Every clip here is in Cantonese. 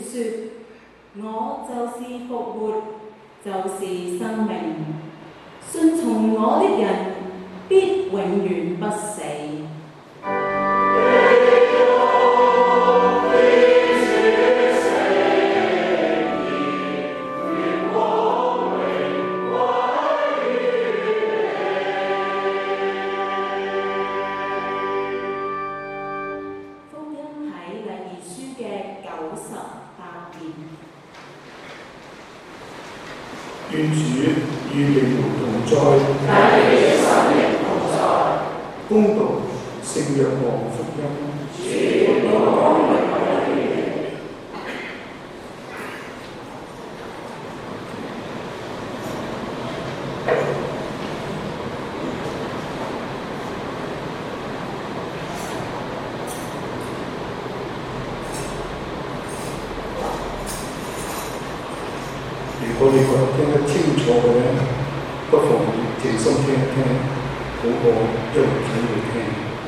說：我就是復活，就是生命。信從我的人必永遠不死。 願主與你們同在，恭讀聖若望福音。如果你覺得聽得清楚嘅咧，不妨靜心聽一聽，好過一路睇嚟聽。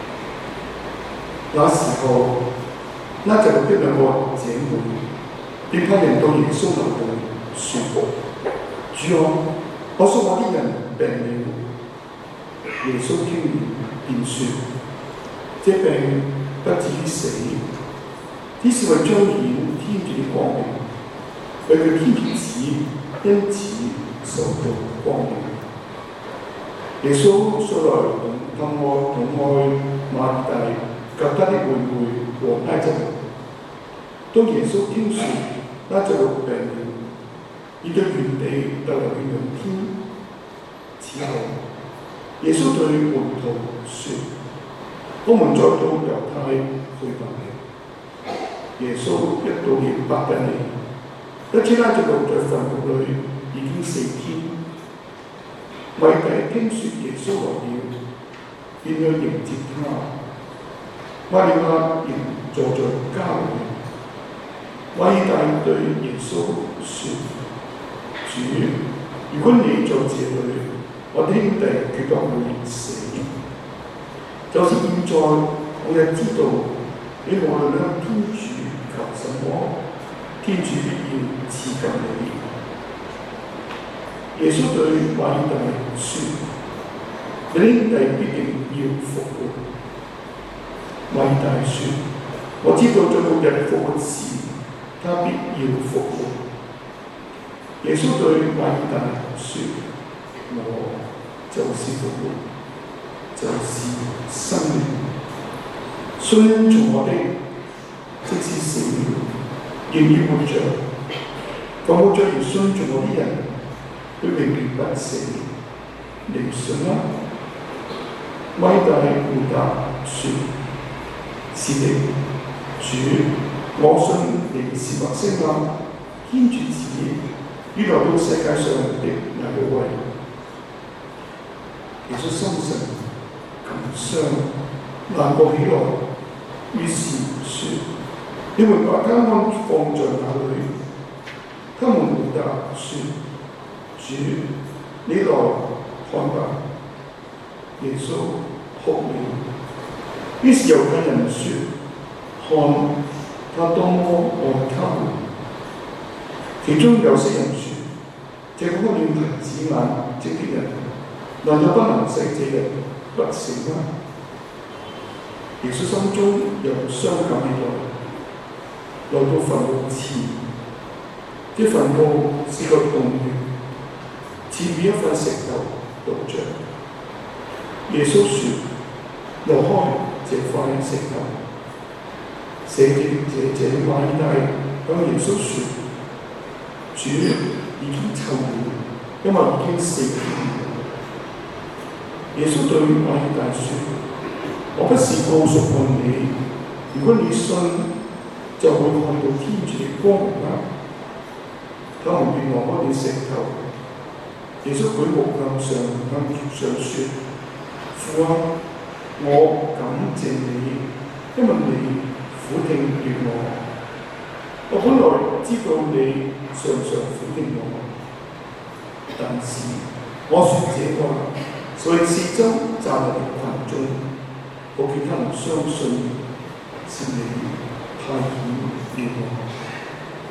那時候，拉撒路的兩個姐妹便派人到耶穌那裏説：主啊，我說我啲人病了。耶穌聽完便説：這病不至於死，只是為彰顯天主的光明。為佢天主子因此受到光榮。耶穌素來同愛馬爾大及他的妹妹和拉撒路。當耶穌聽說拉撒路病了，已在原地逗留了2天。此後，耶穌對門徒說：我們再到猶太去吧。耶穌一到了伯大尼，得知拉撒路在墳墓裏已經4天，馬爾大聽說耶穌來了，便去迎接他。馬利亞仍坐在家裏。馬爾大對耶穌說：主，如果你在這裏，我的兄弟決不會死。就是現在，我也知道你無論向天主求什麼，天主必要賜給你。耶穌對馬爾大說：你兄弟必定要復活。馬爾大說：我知道在末日復活時，他必要復活。耶穌對馬爾大說：我就是復活，就是生命。信從我的，即使死了，仍然活着；凡活着而信從我的人，佢永遠不死。你信嗎？馬爾大回答說：是的，主，我信你是默西亞，天主子，於來到世界上的那一位。耶穌心神感傷，難過起來，於是說：你們把他安放在哪裏？他們回答說：主，你來看吧。耶穌哭了。於是猶太人說：看，他多麼愛他們。其中有些人說：這看了孩子眼睛的人，難道不能使這人不死嗎？耶穌心中又傷感起來，來到墳墓前。這墳墓是個洞穴，前面一塊石頭堵着。耶穌說：挪開這塊石頭。死者馬爾大向耶穌說：主，已經臭了，因為已經4天了。耶穌對馬爾大說：我不是告訴過你，如果你信，就會看到天主的光榮嗎？他們便挪開了石頭。耶穌舉目向上說：父啊，我感謝你，因為你俯聽了我。我本來知道你常常俯聽我，但是我說這話，在四周站立的群眾，我叫他們相信是你派遣了我。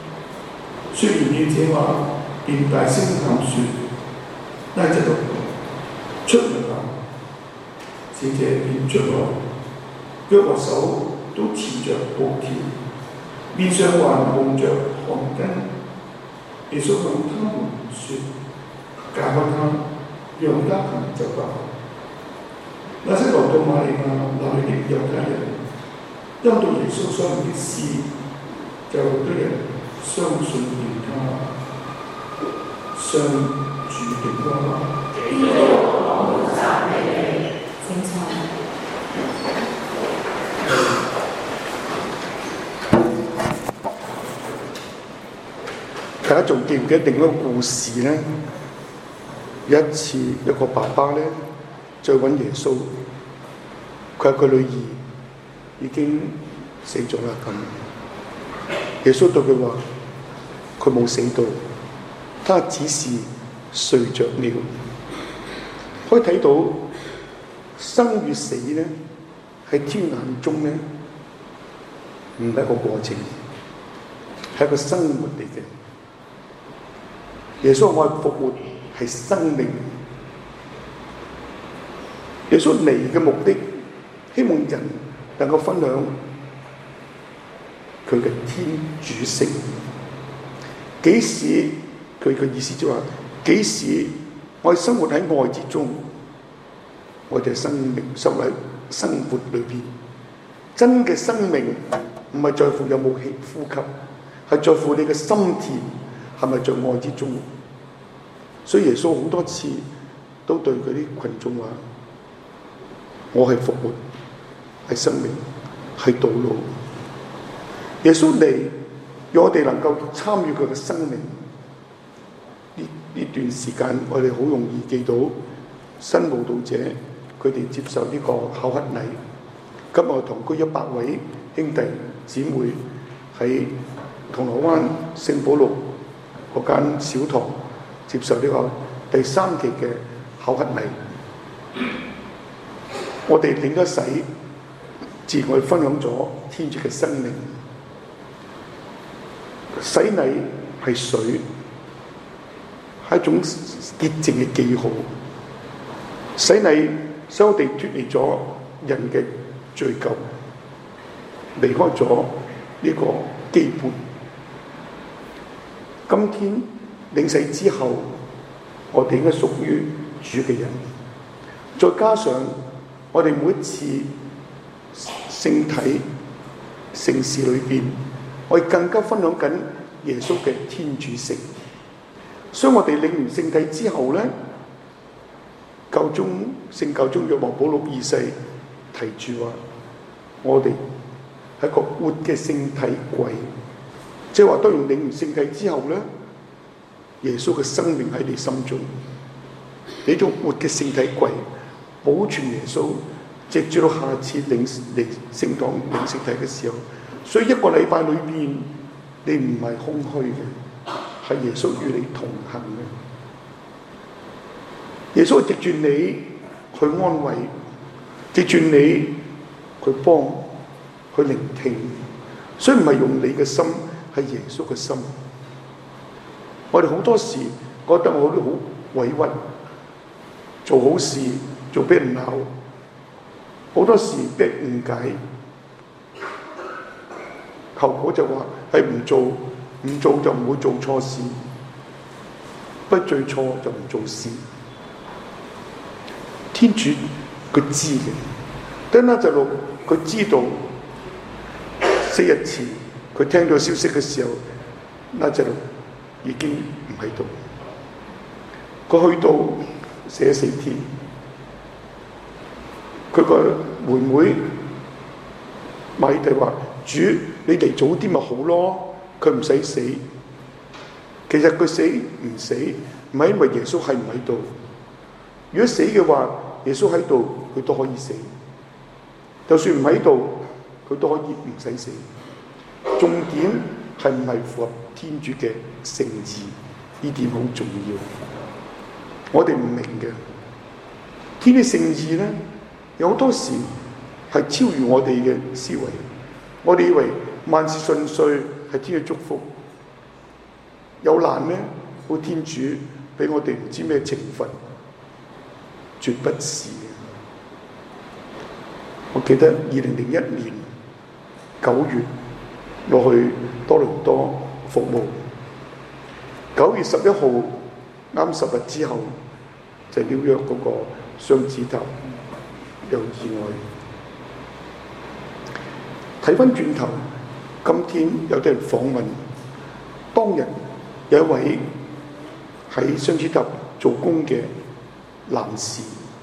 雖然你這話便大聲喊說，拉着路出門啦，使者便出來，腳和手都持着布條，面上還蒙着汗巾。耶穌向他們說：解開他，讓他行就吧。那些來到瑪利亞那裏的猶太人，因到耶穌所行的事，就有啲人相信了他。上主的話。 基督，我們讚美你。請坐。 大家仲記唔記得另一個故事呢？有一次，一個爸爸呢，再揾耶穌，佢話佢女兒已經死咗啦咁。耶穌對佢話：佢冇死到，他只是睡着了。可以睇到生與死呢，喺天眼中呢，唔係一個過程，係一個生活嚟嘅。耶穌話復活係生命。耶穌嚟嘅目的，希望人能夠分享佢嘅天主性。幾時佢嘅意思就話，幾時我哋生活喺愛之中，我哋生命生喺生活裏邊，真嘅生命唔係在乎有冇氣呼吸，係在乎你嘅心田係咪在愛之中。所以耶穌好多次都對佢啲群眾話：我係復活，係生命，係道路。耶穌嚟，讓我哋能夠參與佢嘅生命。呢段時間，我哋好容易記到新慕道者佢哋接受呢個考核禮。今日同居100位兄弟姊妹喺銅鑼灣聖保祿嗰間小堂接受呢個第3期嘅考核禮。我哋領咗洗，自我哋分享咗天主嘅生命。洗禮係水，係一種潔淨嘅記號。洗禮使我哋脫離咗人嘅罪疚，離開咗呢個羈絆。今天領洗之後，我哋應該屬於主嘅人。再加上我哋每一次聖體聖事裏邊，我哋更加分享緊耶穌嘅天主性。所以我哋領完聖體之後呢，聖教宗若望保祿2世提住話，我哋係一個活嘅聖體櫃，即係話當然領完聖體之後呢，耶穌嘅生命喺你心中，呢種活嘅聖體櫃保存耶穌，直至到下次領聖堂領聖體嘅時候。所以1個禮拜裏邊，你唔係空虛嘅，係耶穌與你同行嘅。耶穌藉住你去安慰，藉住你去幫，去聆聽。所以唔係用你嘅心，係耶穌嘅心。我哋好多時覺得我都好委屈，做好事做俾人鬧，好多時俾人誤解，後果就話係唔做就唔會做錯事，不做錯就唔做事。天主佢知嘅，但係就佢知道4日前佢聽到消息嘅時候，那就已經唔喺度。佢去到4天，佢個妹妹瑪利亞話：主，你嚟早啲咪好咯，佢唔使死。其實佢死唔死，唔係因為耶穌係唔喺度。如果死嘅話，耶穌喺度，佢都可以死。就算唔喺度，佢都可以唔使死。重點係唔係符合天主嘅聖意，呢點好重要。我哋唔明嘅天主聖意咧，有好多時係超越我哋嘅思維。我哋以為萬事順遂係天主祝福， 有難呢，好天主俾我哋唔知咩懲罰，絕不是。我記得2001年9月落去多倫多服務，9月11號啱10日之後，就紐約嗰個雙子塔有意外。睇翻轉頭，今天有啲人訪問，當日有一位喺雙子塔做工嘅男士，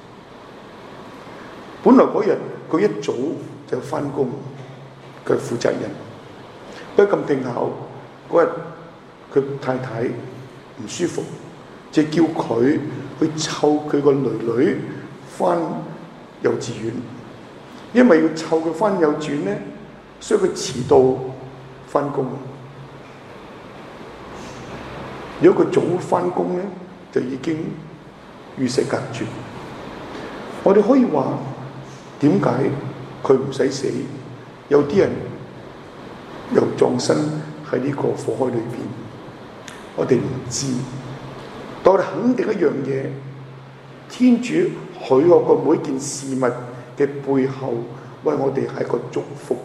本來嗰日佢一早就翻工，佢係負責人。不過咁定巧嗰日佢太太唔舒服，就叫佢去湊佢個女翻幼稚園，因為要湊佢翻幼稚園呢，所以佢遲到翻工。如果佢早翻工呢，就已經與世隔絕。我哋可以話點解佢唔使死？有啲人又葬身喺呢個火海裏邊，我哋唔知。但我哋肯定一樣嘢，天主許可過每件事物嘅背後，為我哋係一個祝福。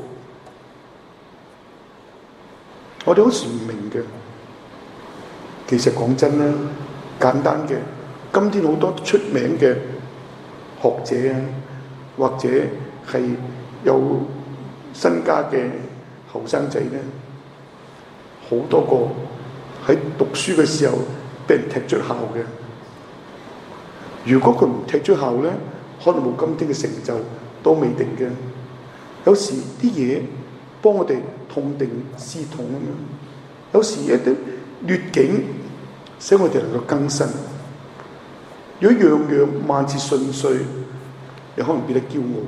我哋好似唔明嘅，其實講真啦，簡單嘅，今天好多出名嘅學者啊，或者係有身家嘅後生仔咧，好多個喺讀書嘅時候俾人踢出校嘅。如果佢唔踢出校咧，可能冇今天嘅成就都未定嘅。有時啲嘢幫我哋痛定思痛啊嘛，有時一啲劣境使我哋能夠更新。如果樣樣萬事順遂，你可能變得驕傲。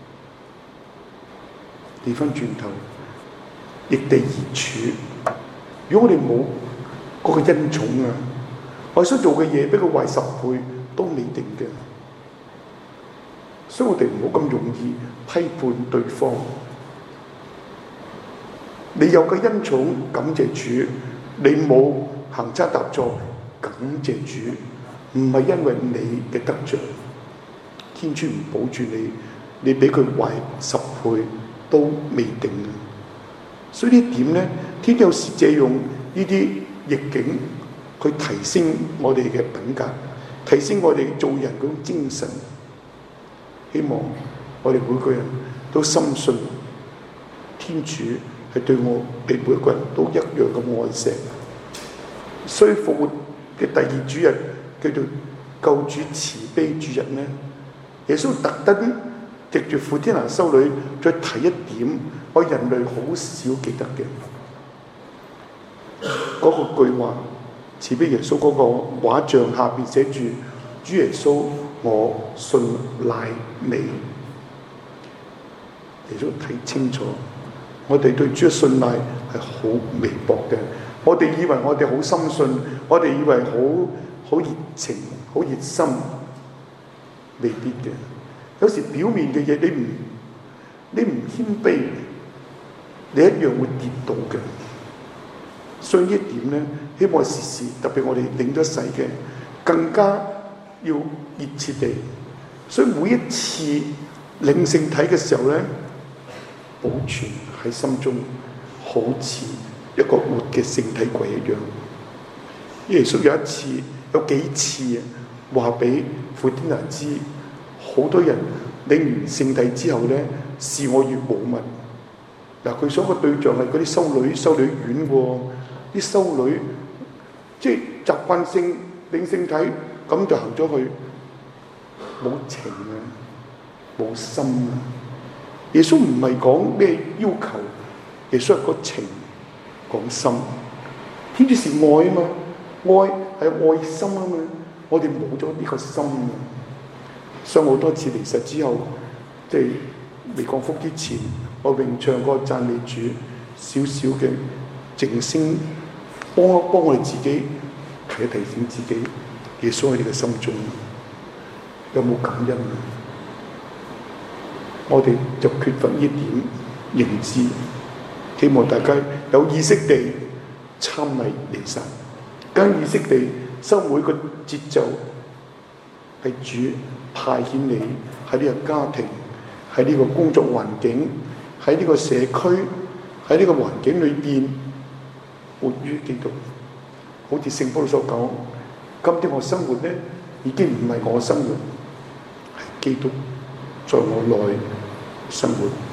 調翻轉頭，逆地而處。如果我哋冇嗰個恩寵啊，我所做嘅嘢比佢壞10倍都未定嘅。所以我哋唔好咁容易批判對方。你有個恩寵，感謝主；你冇行差踏錯，感謝主。唔係因為你嘅得着，天主唔保住你，你俾佢壞10倍都未定。所以呢點呢，天主有時借用呢啲逆境去提升我哋嘅品格，提升我哋做人嗰種精神。希望我哋每個人都深信天主係對我哋每一個人都一樣咁愛錫。所以復活嘅第2主日叫做救主慈悲主日呢，耶穌特登藉住傅天娜修女再提一點，我人類好少記得嘅嗰個句話。慈悲耶穌嗰個畫像下邊寫住：主耶穌，我信賴你。耶穌睇清楚，我哋對主嘅信賴係好微薄嘅。我哋以為我哋好深信，我哋以為好熱情、好熱心，未必嘅。有時表面嘅嘢，你唔謙卑，你一樣會跌倒嘅。所以呢一點咧，希望時時特別我哋領咗洗嘅，更加要熱切地。所以每一次領聖體嘅時候咧，保存喺心中，好似一個活嘅聖體櫃一樣。耶穌有幾次話俾傅天娜知，好多人領完聖體之後咧，視我如無物。嗱，佢所個對象係嗰啲修女院喎，啲修女即係習慣性領聖體，咁就行咗去，冇情啊，冇心啊。耶穌唔係講咩要求，耶穌係個情講心。天主是愛啊嘛，愛係愛心啊嘛，我哋冇咗呢個心啊。所以好多次離世之後，即係未降福之前，我詠唱個讚美主，少少嘅靜聲，幫我哋自己提醒自己，耶穌喺你嘅心中有冇感恩啊？我哋就缺乏呢點認知，希望大家有意識地參禮彌撒。 更意識地收每個節奏係主派遣你喺呢個家庭，喺呢個工作環境，喺呢個社區，喺呢個環境裏邊活於基督。好似聖保羅所講，今天我生活呢，已經唔係我生活，係基督在我內生活。